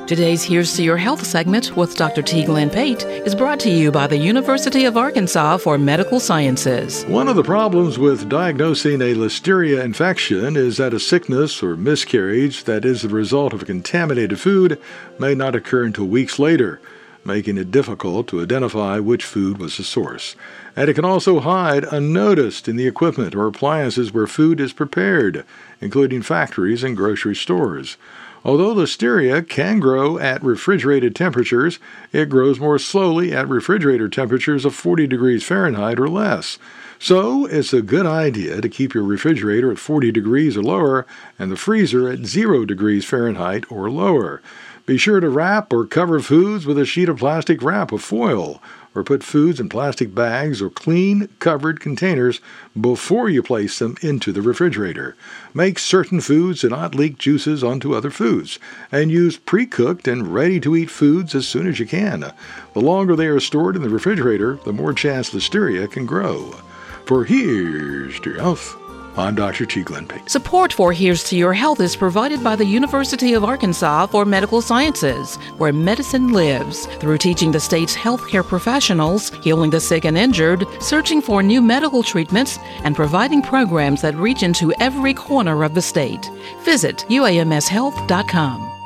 Today's Here's to Your Health segment with Dr. T. Glenn Pate is brought to you by the University of Arkansas for Medical Sciences. One of the problems with diagnosing a Listeria infection is that a sickness or miscarriage that is the result of a contaminated food may not occur until weeks later, making it difficult to identify which food was the source. And it can also hide unnoticed in the equipment or appliances where food is prepared, including factories and grocery stores. Although Listeria can grow at refrigerated temperatures, it grows more slowly at refrigerator temperatures of 40 degrees Fahrenheit or less. So, it's a good idea to keep your refrigerator at 40 degrees or lower and the freezer at 0 degrees Fahrenheit or lower. Be sure to wrap or cover foods with a sheet of plastic wrap or foil, or put foods in plastic bags or clean, covered containers before you place them into the refrigerator. Make certain foods and not leak juices onto other foods, and use pre-cooked and ready-to-eat foods as soon as you can. The longer they are stored in the refrigerator, the more chance Listeria can grow. For Here's to Your Health, I'm Dr. T. Glenn Pate. Support for Here's to Your Health is provided by the University of Arkansas for Medical Sciences, where medicine lives, through teaching the state's healthcare professionals, healing the sick and injured, searching for new medical treatments, and providing programs that reach into every corner of the state. Visit uamshealth.com.